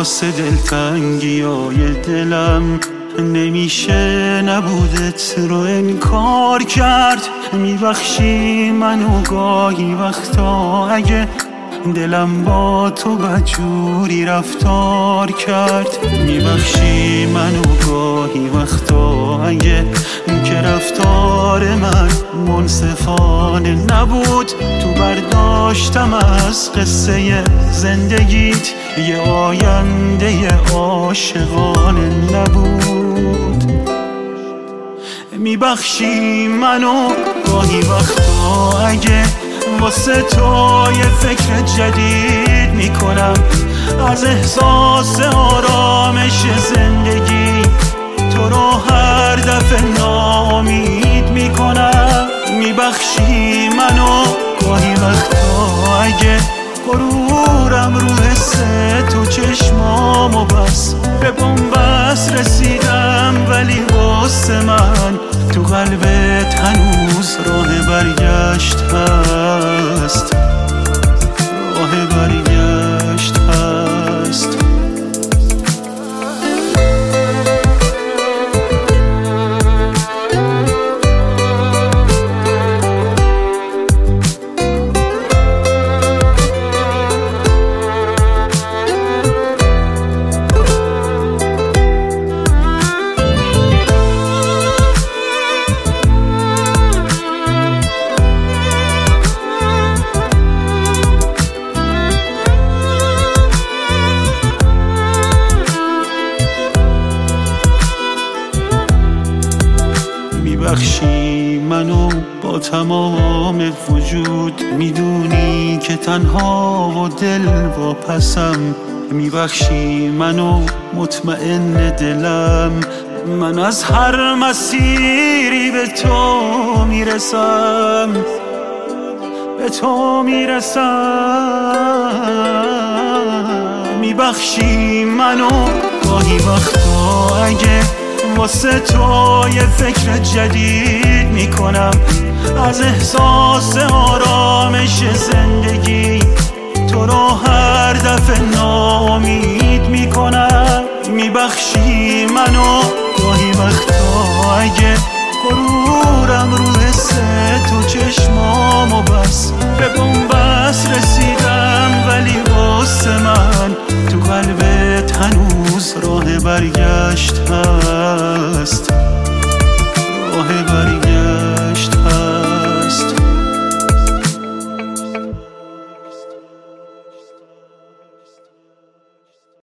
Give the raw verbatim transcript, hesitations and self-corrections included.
واسه دلتنگی های دلم نمیشه نبودت رو انکار کرد. میبخشی منو گاهی وقتا اگه دلم با تو بدجوری رفتار کرد. میبخشی منو گاهی وقتا اگه که رفتار من منصفانه نبود. تو برداشتم از قصه زندگیت یه آینده عاشقانه نبود. میبخشی منو گاهی وقتا اگه واسه تو یه فکر جدید میکنم، از احساس آرامش زندگی تو رو هر دفعه ناامید میکنم. میبخشی منو گاهی وقتا اگه غرورم رو حس تو چشمامو بس به بنبست رسیدم، ولی واسه من تو قلبت هنوز راه برگشت هست، راه برگشت هست. میبخشی منو با تمام وجود، میدونی که تنها و دل واپسم. میبخشی منو مطمئن دلم، من از هر مسیری به تو میرسم، به تو میرسم. میبخشی منو گاهی وقتا اگه واسه تو یه فکر جدید میکنم، از احساس آرامش زندگی تو رو هر دفعه ناامید میکنم. میبخشی منو گاهی وقتا اگه غرورم رو حس تو چشمامو بس به بنبست